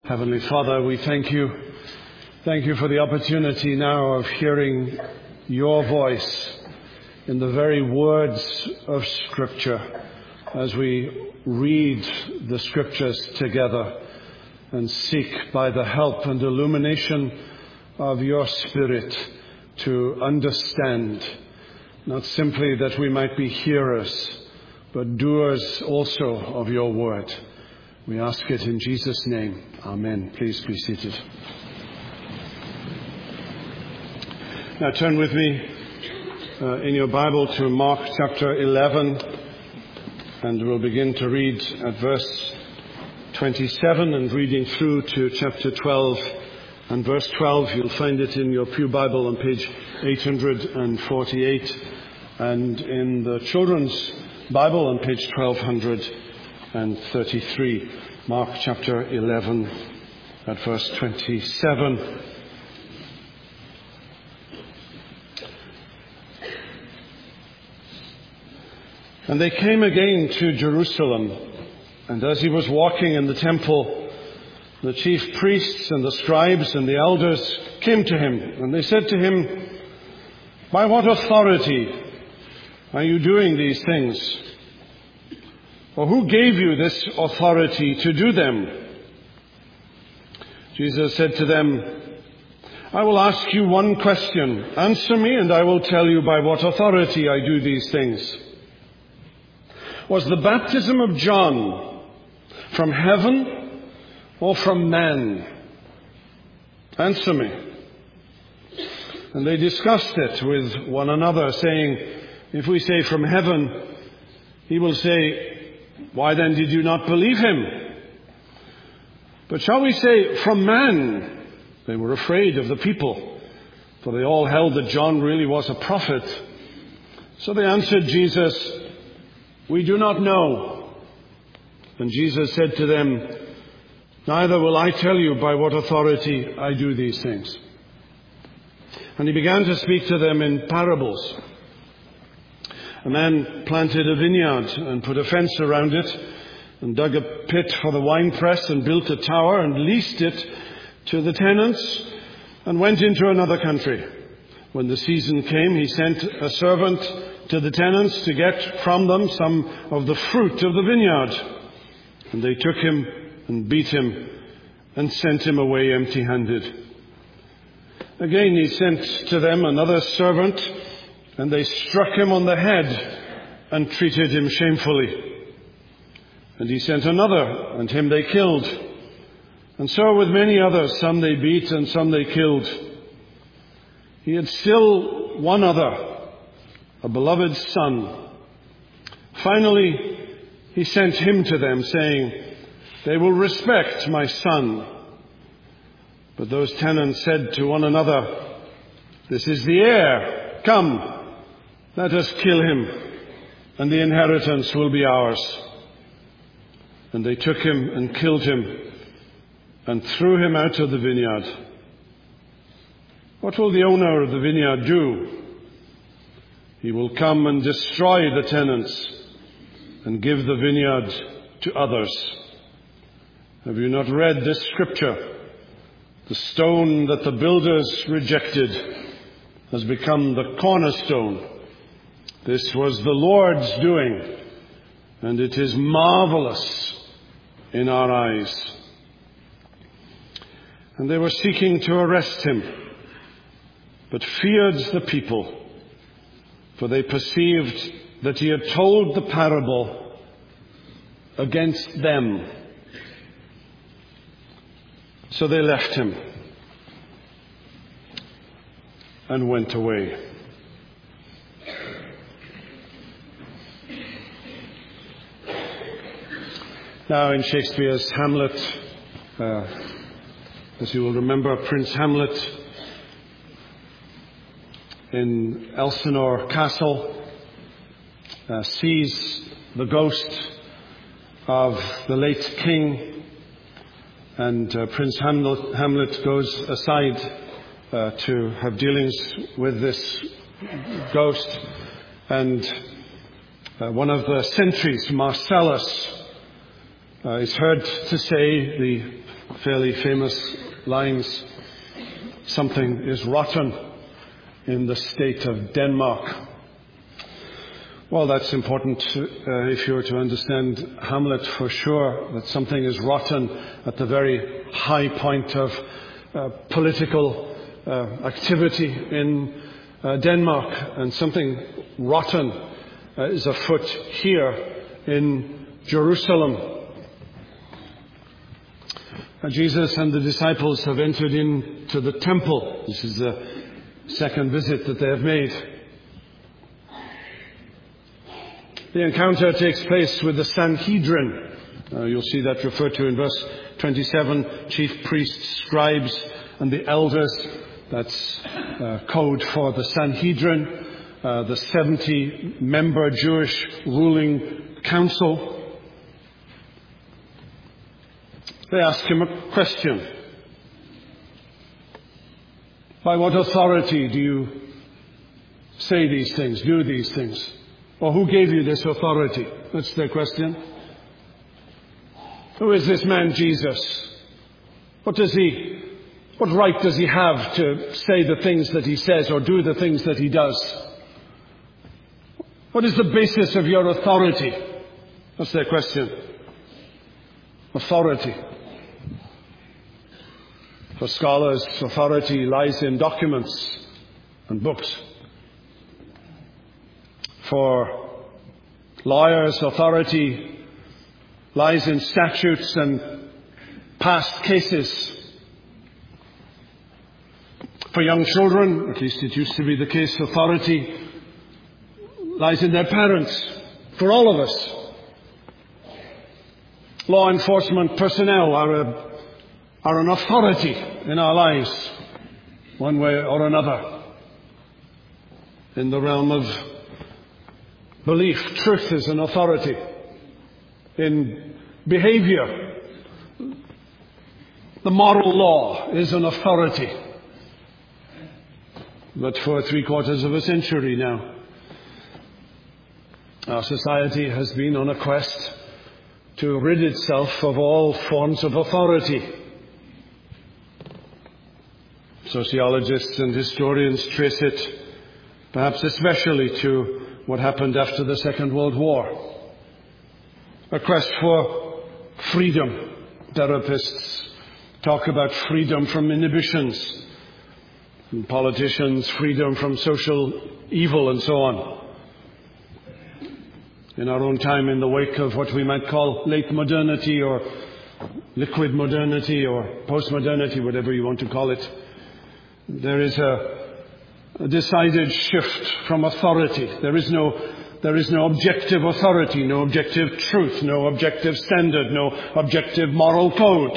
Heavenly Father, we thank you. Thank you for the opportunity now of hearing your voice in the very words of Scripture as we read the Scriptures together and seek by the help and illumination of your Spirit to understand, not simply that we might be hearers, but doers also of your word. We ask it in Jesus' name. Amen. Please be seated. Now turn with me in your Bible to Mark chapter 11, and we'll begin to read at verse 27 and reading through to chapter 12 and verse 12. You'll find it in your Pew Bible on page 848 and in the Children's Bible on page 1233. Mark chapter 11 at verse 27. And they came again to Jerusalem, and as he was walking in the temple, the chief priests and the scribes and the elders came to him, and they said to him, "By what authority are you doing these things? Or who gave you this authority to do them?" Jesus said to them, "I will ask you one question. Answer me, and I will tell you by what authority I do these things. Was the baptism of John from heaven or from man? Answer me." And they discussed it with one another, saying, "If we say from heaven, he will say, 'Why then did you not believe him?' But shall we say from man?" They were afraid of the people, for they all held that John really was a prophet. So they answered Jesus, "We do not know." And Jesus said to them, "Neither will I tell you by what authority I do these things." And he began to speak to them in parables. A man planted a vineyard and put a fence around it and dug a pit for the winepress and built a tower and leased it to the tenants and went into another country. When the season came, he sent a servant to the tenants to get from them some of the fruit of the vineyard. And they took him and beat him and sent him away empty-handed. Again he sent to them another servant, and they struck him on the head and treated him shamefully. And he sent another, and him they killed. And so with many others, some they beat and some they killed. He had still one other, a beloved son. Finally, he sent him to them, saying, "They will respect my son." But those tenants said to one another, "This is the heir. Come, let us kill him, and the inheritance will be ours." And they took him and killed him and threw him out of the vineyard. What will the owner of the vineyard do? He will come and destroy the tenants and give the vineyard to others. Have you not read this scripture? The stone that the builders rejected has become the cornerstone. This was the Lord's doing, and it is marvelous in our eyes. And they were seeking to arrest him, but feared the people, for they perceived that he had told the parable against them. So they left him and went away. Now in Shakespeare's Hamlet, as you will remember, Prince Hamlet in Elsinore Castle sees the ghost of the late king, and Prince Hamlet goes aside to have dealings with this ghost, and one of the sentries, Marcellus, is heard to say, the fairly famous lines. Something is rotten in the state of Denmark. Well, that's important if you're to understand Hamlet for sure, that something is rotten at the very high point of political activity in Denmark, and something rotten is afoot here in Jerusalem. Jesus and the disciples have entered into the temple. This is the second visit that they have made. The encounter takes place with the Sanhedrin. You'll see that referred to in verse 27. Chief priests, scribes, and the elders. That's code for the Sanhedrin, the 70-member Jewish ruling council. They ask him a question. By what authority do you say these things, do these things? Or who gave you this authority? That's their question. Who is this man Jesus? What right does he have to say the things that he says or do the things that he does? What is the basis of your authority? That's their question. Authority. For scholars, authority lies in documents and books. For lawyers, authority lies in statutes and past cases. For young children, at least it used to be the case, authority lies in their parents. For all of us, law enforcement personnel are an authority in our lives, one way or another. In the realm of belief, truth is an authority. In behavior, the moral law is an authority. But for 3/4 of a century now, our society has been on a quest to rid itself of all forms of authority. Sociologists and historians trace it, perhaps especially to what happened after the Second World War. A quest for freedom. Therapists talk about freedom from inhibitions. And politicians, freedom from social evil and so on. In our own time, in the wake of what we might call late modernity or liquid modernity or post-modernity, whatever you want to call it, there is a decided shift from authority. There is no objective authority, no objective truth, no objective standard, no objective moral code.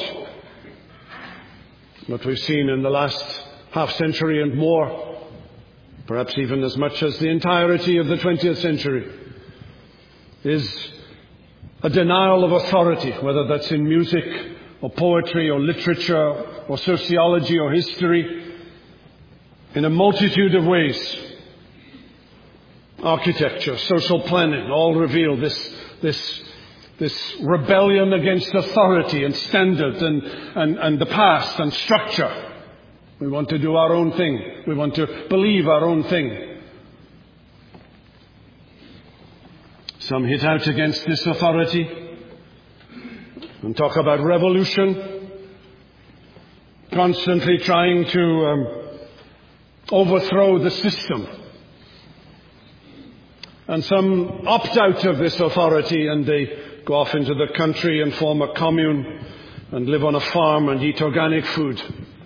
What we've seen in the last half-century and more, perhaps even as much as the entirety of the 20th century, is a denial of authority, whether that's in music or poetry or literature or sociology or history, in a multitude of ways. Architecture, social planning, all reveal this rebellion against authority and standard and the past and structure. We want to do our own thing. We want to believe our own thing. Some hit out against this authority and talk about revolution, constantly trying to overthrow the system. And some opt out of this authority and they go off into the country and form a commune and live on a farm and eat organic food.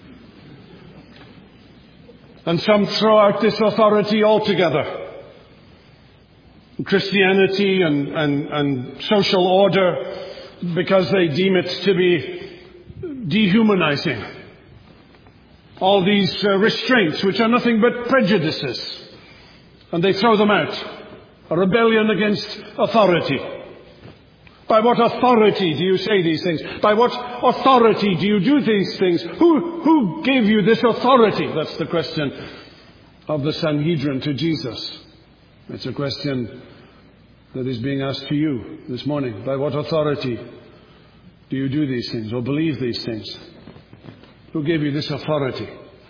And some throw out this authority altogether. Christianity and social order, because they deem it to be dehumanizing. All these restraints, which are nothing but prejudices, and they throw them out. A rebellion against authority. By what authority do you say these things? By what authority do you do these things? Who gave you this authority? That's the question of the Sanhedrin to Jesus. It's a question that is being asked to you this morning. By what authority Do you do these things or believe these things? Who gave you this authority?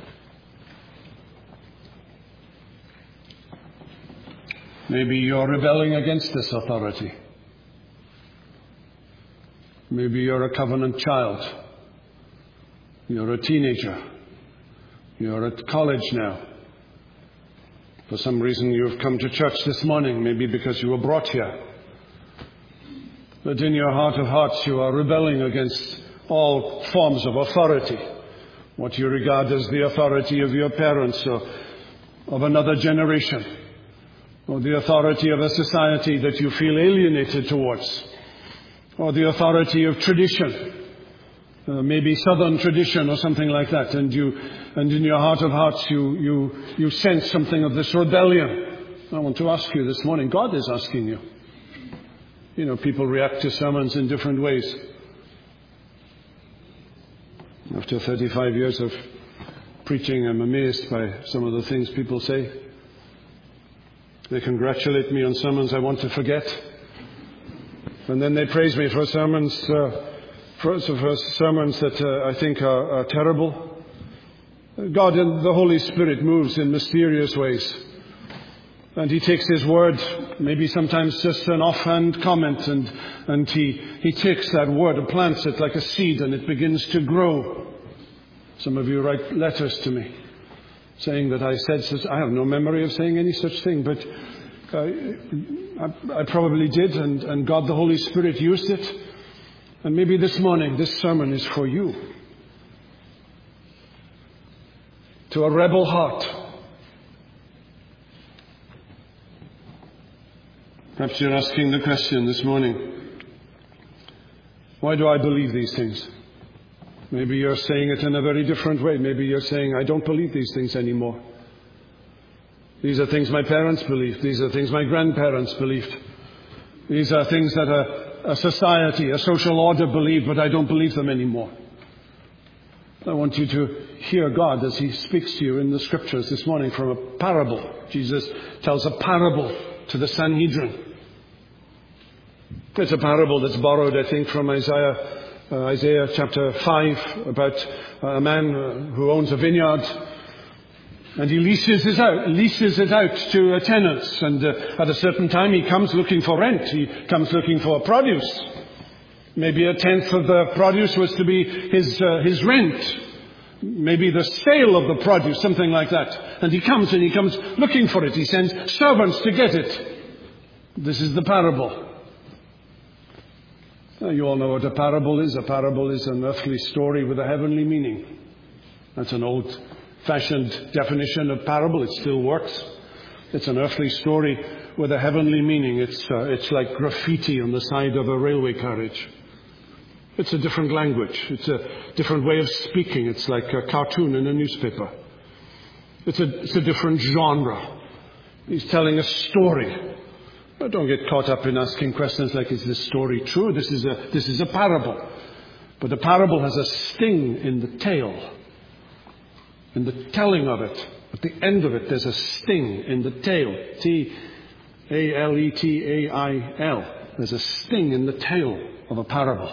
Maybe you're rebelling against this authority. Maybe you're a covenant child. You're a teenager. You're at college now. For some reason you've come to church this morning, maybe because you were brought here. But in your heart of hearts you are rebelling against all forms of authority. What you regard as the authority of your parents or of another generation, or the authority of a society that you feel alienated towards, or the authority of tradition, maybe Southern tradition or something like that, and in your heart of hearts you sense something of this rebellion. I want to ask you this morning, God is asking you. You know, people react to sermons in different ways. After 35 years of preaching, I'm amazed by some of the things people say. They congratulate me on sermons I want to forget. And then they praise me for sermons, for sermons that I think are terrible. God and the Holy Spirit moves in mysterious ways. And He takes His word, maybe sometimes just an offhand comment, and He takes that word and plants it like a seed, and it begins to grow. Some of you write letters to me saying that I said such. I have no memory of saying any such thing, but I probably did, and God the Holy Spirit used it. And maybe this morning this sermon is for you. To a rebel heart. Perhaps you're asking the question this morning, why do I believe these things? Maybe you're saying it in a very different way. Maybe you're saying, I don't believe these things anymore. These are things my parents believed. These are things my grandparents believed. These are things that a society, a social order believed, but I don't believe them anymore. I want you to hear God as He speaks to you in the Scriptures this morning from a parable. Jesus tells a parable to the Sanhedrin. It's a parable that's borrowed, I think, from Isaiah chapter 5, about a man who owns a vineyard, and he leases it out to tenants, and at a certain time he comes looking for rent. He comes looking for produce. Maybe a tenth of the produce was to be his rent. Maybe the sale of the produce, something like that. And he comes looking for it. He sends servants to get it. This is the parable. You all know what a parable is. A parable is an earthly story with a heavenly meaning. That's an old-fashioned definition of parable. It still works. It's an earthly story with a heavenly meaning. It's like graffiti on the side of a railway carriage. It's a different language. It's a different way of speaking. It's like a cartoon in a newspaper. It's a different genre. He's telling a story. But don't get caught up in asking questions like, is this story true? This is a parable. But a parable has a sting in the tail. In the telling of it. At the end of it, there's a sting in the tail. T-A-L-E-T-A-I-L. There's a sting in the tail of a parable.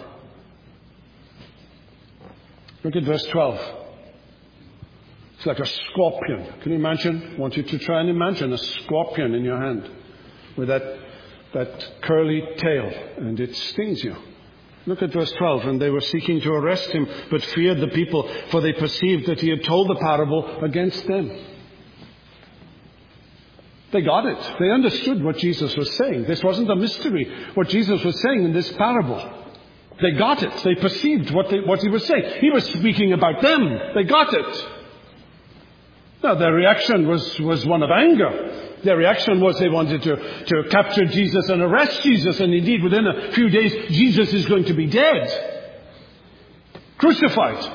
Look at verse 12. It's like a scorpion. Can you imagine? I want you to try and imagine a scorpion in your hand with that curly tail, and it stings you. Look at verse 12. And they were seeking to arrest him, but feared the people, for they perceived that he had told the parable against them. They got it. They understood what Jesus was saying. This wasn't a mystery, what Jesus was saying in this parable. They got it. They perceived what he was saying. He was speaking about them. They got it. Now, their reaction was one of anger. Their reaction was they wanted to capture Jesus and arrest Jesus. And indeed, within a few days, Jesus is going to be dead. Crucified.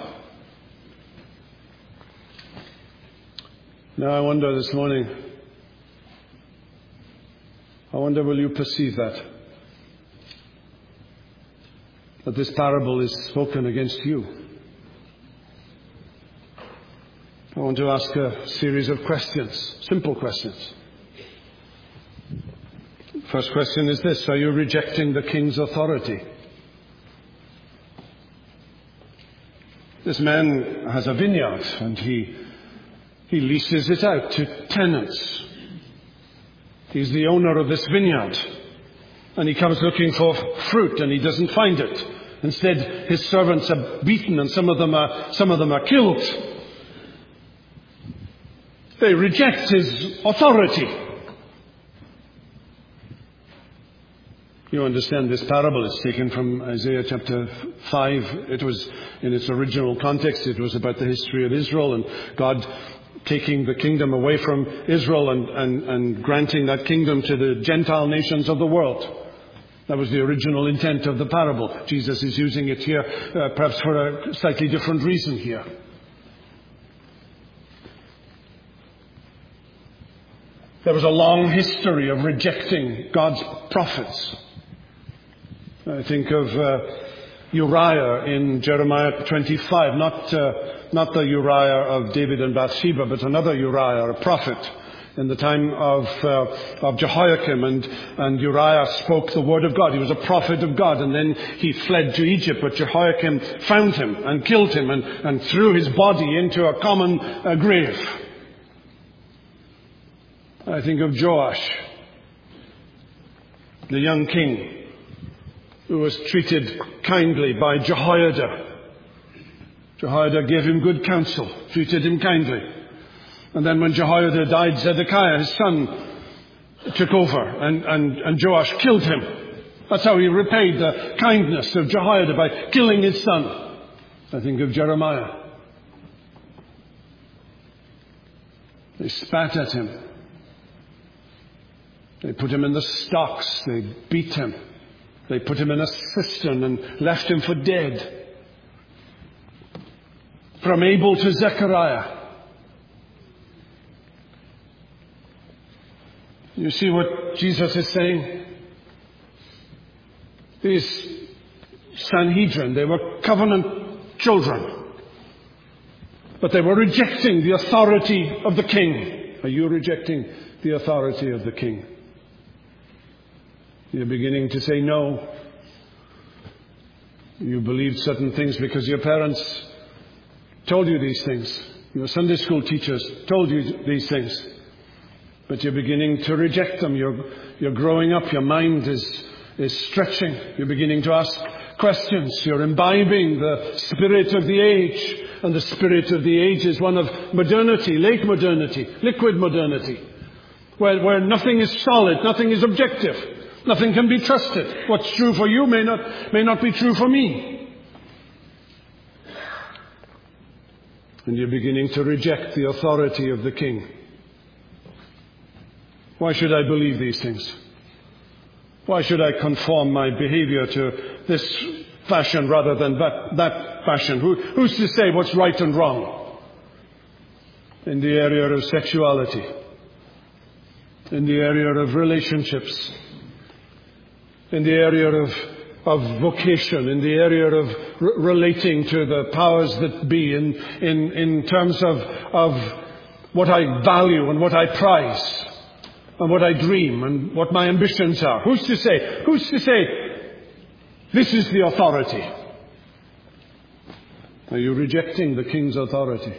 Now, I wonder this morning, will you perceive that? That this parable is spoken against you. I want to ask a series of questions, simple questions. First question is this: are you rejecting the king's authority? This man has a vineyard and he leases it out to tenants. He's the owner of this vineyard. And he comes looking for fruit and he doesn't find it. Instead, his servants are beaten and some of them are killed. They reject his authority. You understand this parable is taken from Isaiah chapter 5. It was, in its original context, it was about the history of Israel and God taking the kingdom away from Israel and granting that kingdom to the Gentile nations of the world. That was the original intent of the parable. Jesus is using it here, perhaps for a slightly different reason here. There was a long history of rejecting God's prophets. I think of Uriah in Jeremiah 25, not the Uriah of David and Bathsheba, but another Uriah, a prophet, in the time of Jehoiakim, and Uriah spoke the word of God. He was a prophet of God, and then he fled to Egypt, but Jehoiakim found him and killed him and threw his body into a common grave. I think of Joash, the young king, who was treated kindly by Jehoiada. Jehoiada gave him good counsel, treated him kindly. And then when Jehoiada died, Zedekiah, his son, took over and Joash killed him. That's how he repaid the kindness of Jehoiada, by killing his son. I think of Jeremiah. They spat at him. They put him in the stocks. They beat him. They put him in a cistern and left him for dead. From Abel to Zechariah. You see what Jesus is saying? These Sanhedrin, they were covenant children. But they were rejecting the authority of the king. Are you rejecting the authority of the king? You're beginning to say no. You believed certain things because your parents told you these things. Your Sunday school teachers told you these things. But you're beginning to reject them. You're growing up. Your mind is stretching. You're beginning to ask questions. You're imbibing the spirit of the age. And the spirit of the age is one of modernity, late modernity, liquid modernity, where nothing is solid, nothing is objective. Nothing can be trusted. What's true for you may not be true for me. And you're beginning to reject the authority of the king. Why should I believe these things? Why should I conform my behavior to this fashion rather than that fashion? Who's to say what's right and wrong? In the area of sexuality, in the area of relationships, in the area of vocation, in the area of relating to the powers that be, in terms of what I value and what I prize, and what I dream and what my ambitions are. Who's to say? Who's to say this is the authority? Are you rejecting the king's authority?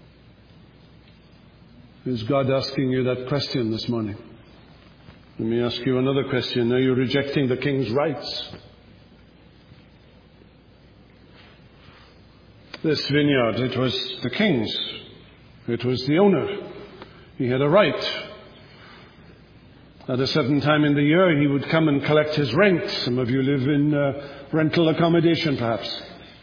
Is God asking you that question this morning? Let me ask you another question. Are you rejecting the king's rights? This vineyard, it was the king's. It was the owner. He had a right. At a certain time in the year, he would come and collect his rent. Some of you live in rental accommodation, perhaps.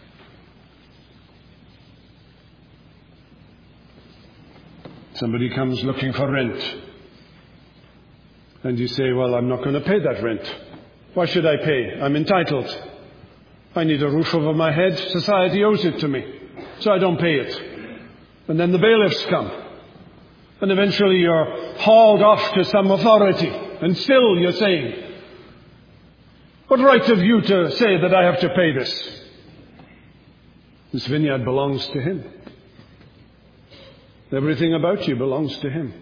Somebody comes looking for rent. And you say, well, I'm not going to pay that rent. Why should I pay? I'm entitled. I need a roof over my head. Society owes it to me. So I don't pay it. And then the bailiffs come. And eventually you're hauled off to some authority. And still you're saying, what right have you to say that I have to pay this? This vineyard belongs to him. Everything about you belongs to him.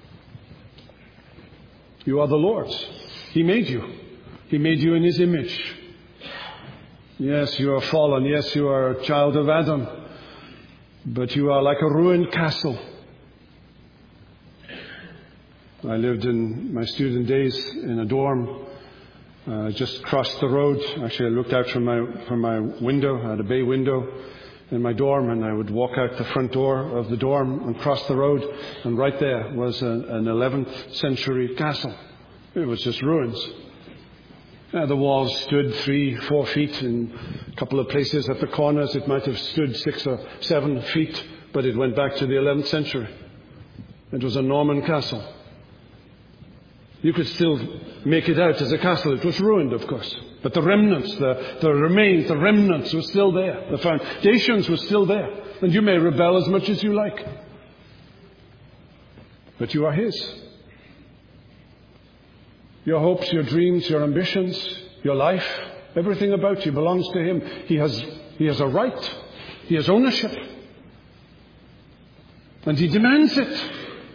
You are the Lord's. He made you. He made you in his image. Yes, you are fallen. Yes, you are a child of Adam. But you are like a ruined castle. I lived in my student days in a dorm. Just crossed the road. Actually, I looked out from my window. I had a bay window in my dorm, and I would walk out the front door of the dorm and cross the road, and right there was an 11th century castle. It was just ruins. The walls stood 3-4 feet. In a couple of places at the corners it might have stood 6 or 7 feet, but it went back to the 11th century. It was a Norman castle. You could still make it out as a castle. It was ruined, of course. But the remnants, the remains, the remnants were still there. The foundations were still there. And you may rebel as much as you like. But you are His. Your hopes, your dreams, your ambitions, your life, everything about you belongs to Him. He has a right. He has ownership. And He demands it.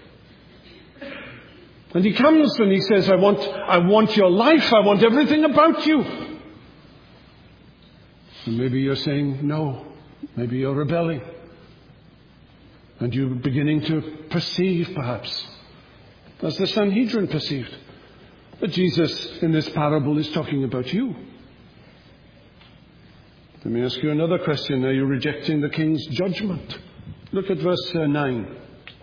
And He comes and He says, I want your life. I want everything about you. And maybe you're saying no. Maybe you're rebelling. And you're beginning to perceive, perhaps, as the Sanhedrin perceived, that Jesus in this parable is talking about you. Let me ask you another question. Are you rejecting the king's judgment? Look at verse 9.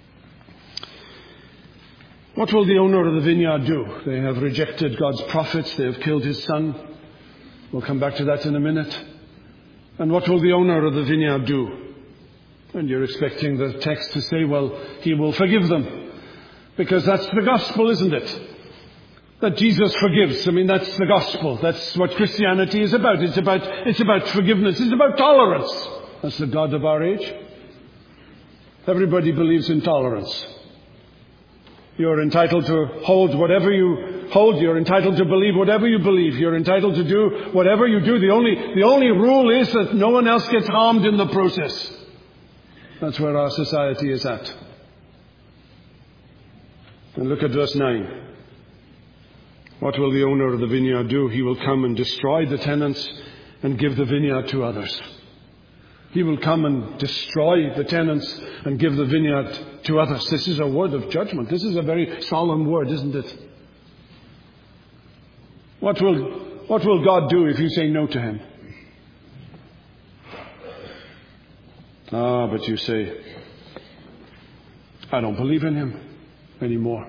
What will the owner of the vineyard do? They have rejected God's prophets. They have killed His son. We'll come back to that in a minute. And what will the owner of the vineyard do? And you're expecting the text to say, well, He will forgive them. Because that's the gospel, isn't it? That Jesus forgives. I mean, that's the gospel. That's what Christianity is about. It's about forgiveness. It's about tolerance. That's the God of our age. Everybody believes in tolerance. You're entitled to hold whatever you hold. You're entitled to believe whatever you believe. You're entitled to do whatever you do. The only rule is that no one else gets harmed in the process. That's where our society is at. And look at verse 9. What will the owner of the vineyard do? He will come and destroy the tenants and give the vineyard to others. He will come and destroy the tenants and give the vineyard to others. This is a word of judgment. This is a very solemn word, isn't it? What will God do if you say no to Him? But you say, I don't believe in Him anymore.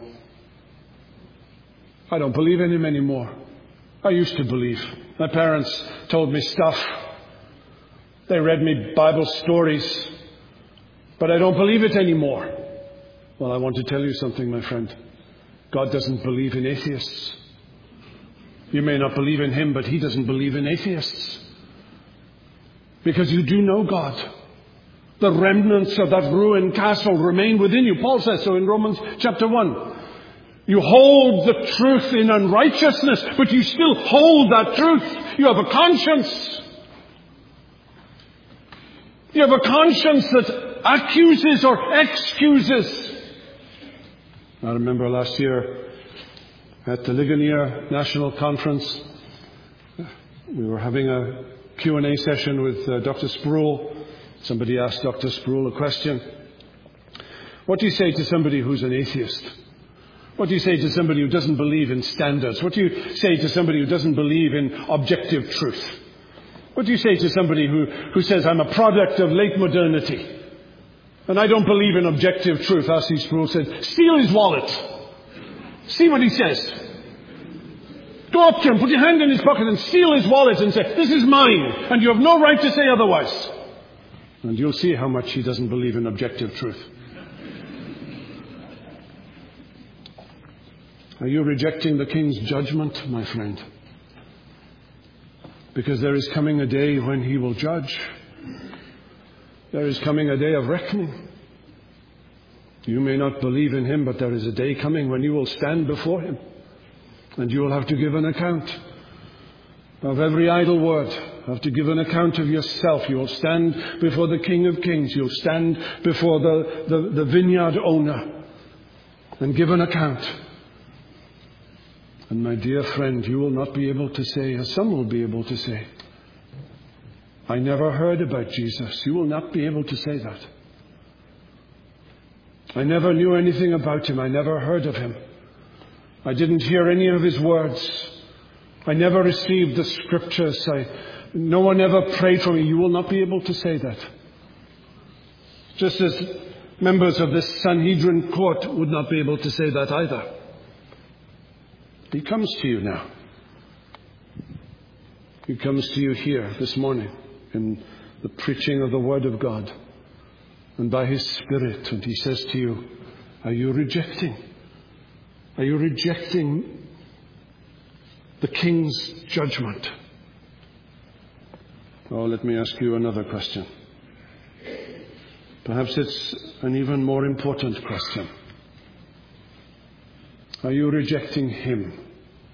I don't believe in Him anymore. I used to believe. My parents told me stuff. They read me Bible stories. But I don't believe it anymore. Well, I want to tell you something, my friend. God doesn't believe in atheists. You may not believe in Him, but He doesn't believe in atheists. Because you do know God. The remnants of that ruined castle remain within you. Paul says so in Romans chapter 1. You hold the truth in unrighteousness, but you still hold that truth. You have a conscience. You have a conscience that accuses or excuses. I remember last year at the Ligonier National Conference, we were having a Q&A session with Dr. Sproul. Somebody asked Dr. Sproul a question. What do you say to somebody who's an atheist? What do you say to somebody who doesn't believe in standards? What do you say to somebody who doesn't believe in objective truth? What do you say to somebody who says, I'm a product of late modernity and I don't believe in objective truth? R.C. Sproul said, steal his wallet. See what he says. Go up to him, put your hand in his pocket and steal his wallet and say, this is mine, and you have no right to say otherwise. And you'll see how much he doesn't believe in objective truth. Are you rejecting the King's judgment, my friend? Because there is coming a day when He will judge. There is coming a day of reckoning. You may not believe in Him, but there is a day coming when you will stand before Him. And you will have to give an account of every idle word. You have to give an account of yourself. You will stand before the King of Kings. You'll stand before the vineyard owner and give an account. And my dear friend, you will not be able to say, as some will be able to say, I never heard about Jesus. You will not be able to say that. I never knew anything about him. I never heard of him. I didn't hear any of his words. I never received the scriptures. No one ever prayed for me. You will not be able to say that. Just as members of this Sanhedrin court would not be able to say that either. He comes to you now. He comes to you here this morning in the preaching of the Word of God and by His Spirit. And He says to you, are you rejecting? Are you rejecting the King's judgment? Oh, let me ask you another question. Perhaps it's an even more important question. Are you rejecting Him?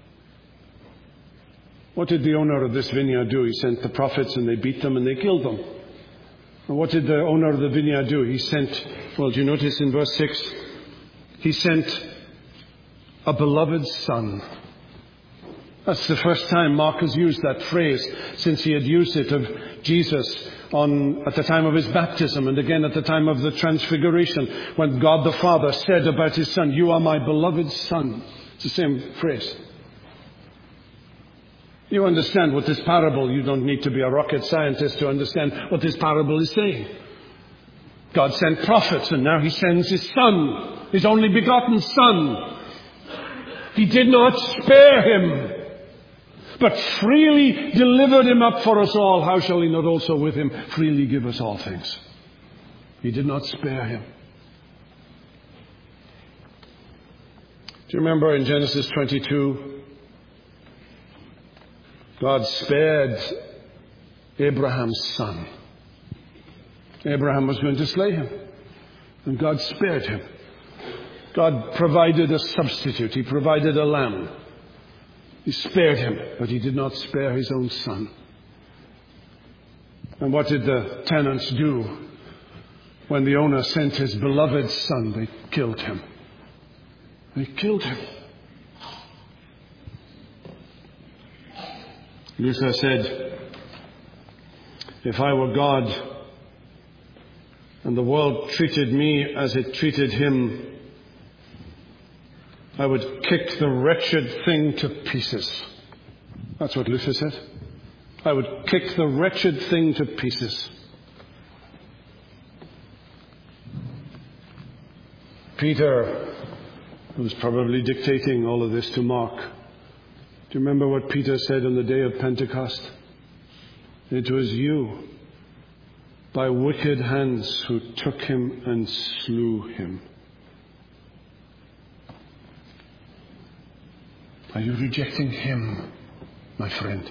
What did the owner of this vineyard do? He sent the prophets and they beat them and they killed them. And what did the owner of the vineyard do? He sent, well, do you notice in verse 6? He sent a beloved son. That's the first time Mark has used that phrase since he had used it of Jesus at the time of his baptism and again at the time of the transfiguration when God the Father said about his son, you are my beloved son. It's the same phrase. You understand what this parable, you don't need to be a rocket scientist to understand what this parable is saying. God sent prophets and now He sends His Son, His only begotten Son. He did not spare Him, but freely delivered Him up for us all. How shall He not also with Him freely give us all things? He did not spare Him. Do you remember in Genesis 22, God spared Abraham's son. Abraham was going to slay him, and God spared him. God provided a substitute. He provided a lamb. He spared him, but He did not spare His own son. And what did the tenants do when the owner sent his beloved son? They killed him. They killed him. Luther said, if I were God and the world treated me as it treated Him, I would kick the wretched thing to pieces. That's what Luther said. I would kick the wretched thing to pieces. Peter was probably dictating all of this to Mark. Do you remember what Peter said on the day of Pentecost? It was you, by wicked hands, who took Him and slew Him. Are you rejecting Him, my friend?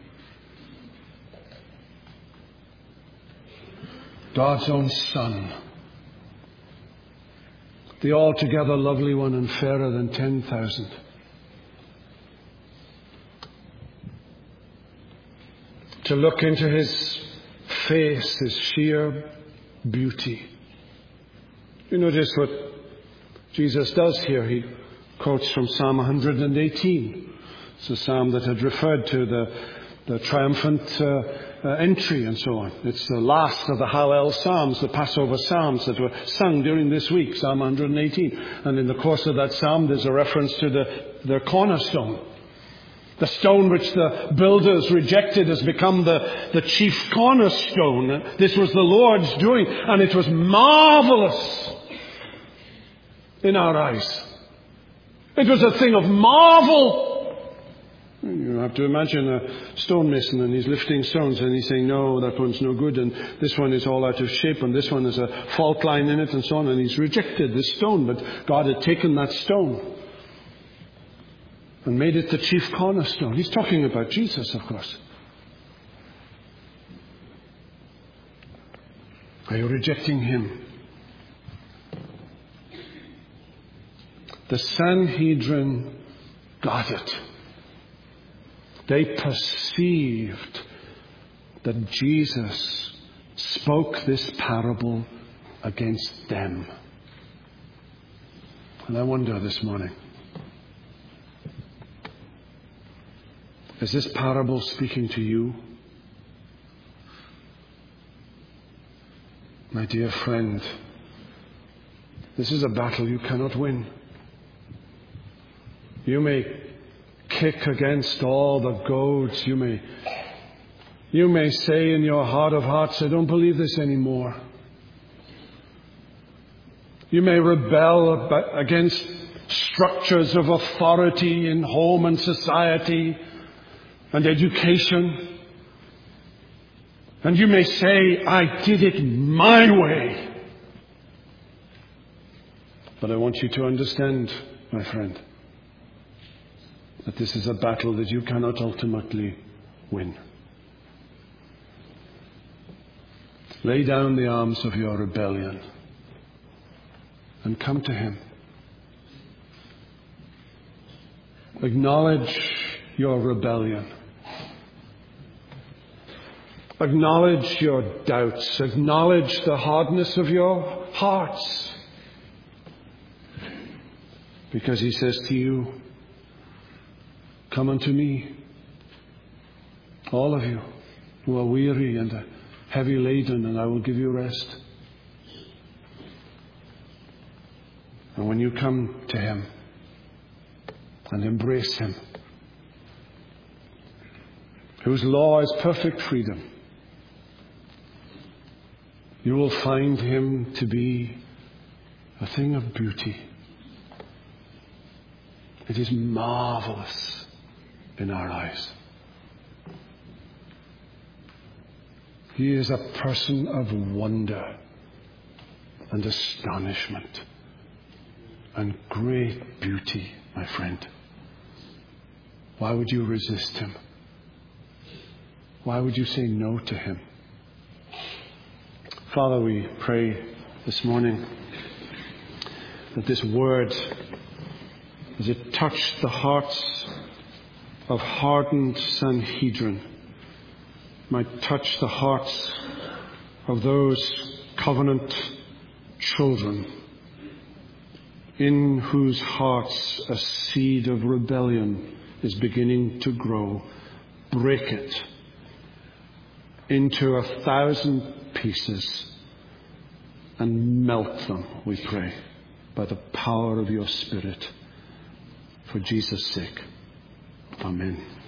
God's own Son, the altogether lovely one and fairer than 10,000. To look into His face is sheer beauty. You notice what Jesus does here. He quotes from Psalm 118. It's a psalm that had referred to the triumphant entry and so on. It's the last of the Hallel Psalms, the Passover Psalms that were sung during this week, Psalm 118. And in the course of that psalm, there's a reference to the cornerstone. The stone which the builders rejected has become the chief cornerstone. This was the Lord's doing, and it was marvelous in our eyes. It was a thing of marvel. You have to imagine a stonemason, and he's lifting stones and he's saying, no, that one's no good, and this one is all out of shape, and this one has a fault line in it, and so on, and he's rejected this stone. But God had taken that stone and made it the chief cornerstone. He's talking about Jesus, of course. Are you rejecting Him? The Sanhedrin got it. They perceived that Jesus spoke this parable against them. And I wonder this morning, is this parable speaking to you? My dear friend, This is a battle you cannot win. You may kick against all the goads. You may say in your heart of hearts, I don't believe this anymore. You may rebel against structures of authority in home and society and education. And you may say, I did it my way. But I want you to understand, my friend, that this is a battle that you cannot ultimately win. Lay down the arms of your rebellion and come to Him. Acknowledge your rebellion. Acknowledge your doubts. Acknowledge the hardness of your hearts. Because He says to you, come unto me, all of you who are weary and heavy laden, and I will give you rest. And when you come to Him and embrace Him, whose law is perfect freedom, you will find Him to be a thing of beauty. It is marvelous in our eyes. He is a person of wonder and astonishment and great beauty, my friend. Why would you resist Him? Why would you say no to Him? Father, we pray this morning that this word, as it touched the hearts of hardened Sanhedrin, might touch the hearts of those covenant children in whose hearts a seed of rebellion is beginning to grow. Break it into 1,000 pieces and melt them, we pray, by the power of your Spirit. For Jesus' sake. Amen.